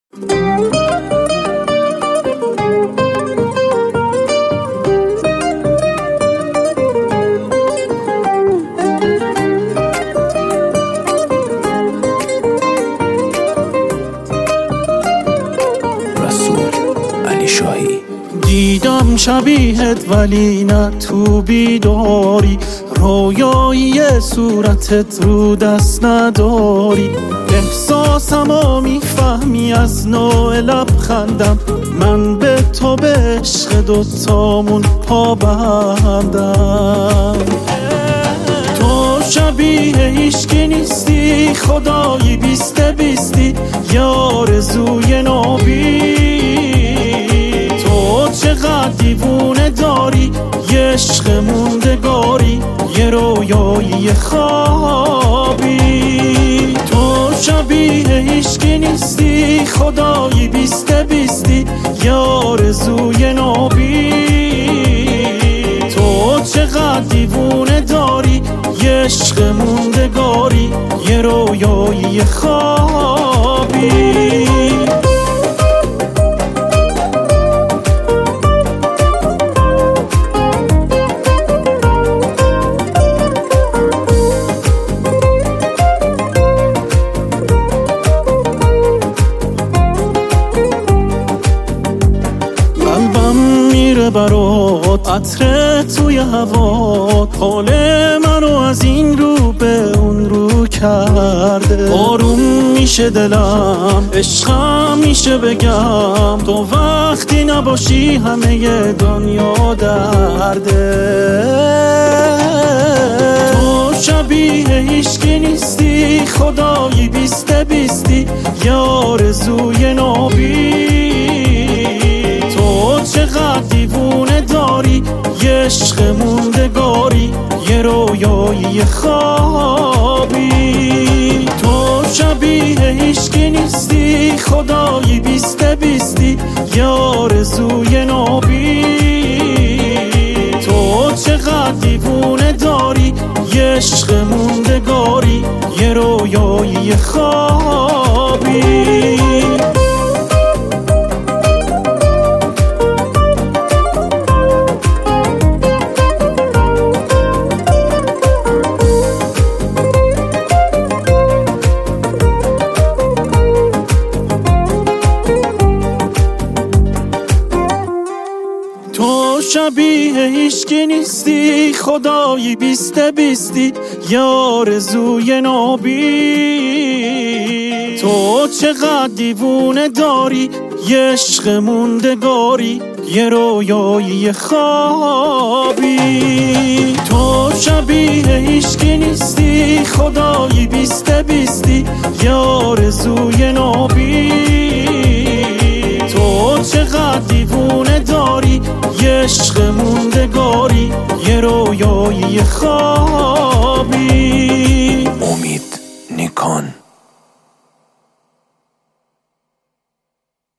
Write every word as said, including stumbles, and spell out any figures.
دیدم شبیهت ولی نه تو بیداری، رویایی صورتت رو دست نداری. احساسمو میفهمی از نوع لبخندم، من به تو به عشق دوتامون پابندم. تو شبیه هیچکی نیستی، خدایی بیسته بیستی، یه آرزوی نابی. چقدر دیوونه داری، یه عشق موندگاری، یه رویایی خوابی. تو شبیه هیچکی نیستی، خدایی بیسته بیستی، یه آرزوی نابی. تو چقدر دیوونه داری، یه عشق موندگاری، یه رویایی خوابی. برات عطر توی هوات، حال منو از این رو به اون رو کرده. آروم میشه دلم، عشقم میشه بگم، تو وقتی نباشی همه دنیا درده. تو شبیه هیچکی نیستی، خدایی بیسته بیستی، یه آرزوی نابی. تو چقدر دیوونه داری، یه عشق موندگاری، یه رویایی خوابی. تو شبیه هیچکی نیستی، خدایی بیسته بیستی، یه آرزوی نابی. تو چقدر دیوونه داری، یه عشق موندگاری، یه رویایی خوابی. تو شبیه هیچکی نیستی، خدایی بیسته بیستی، یه آرزوی نابی. تو چقدر دیوونه داری، یه عشق موندگاری، یه رویایی خوابی. تو شبیه هیچکی نیستی، خدایی بیسته بیستی، یه آرزوی نابی. تو چقدر دیوونه داری، یه عشق موندگاری، یه رویایی خوابی. امید نیکان.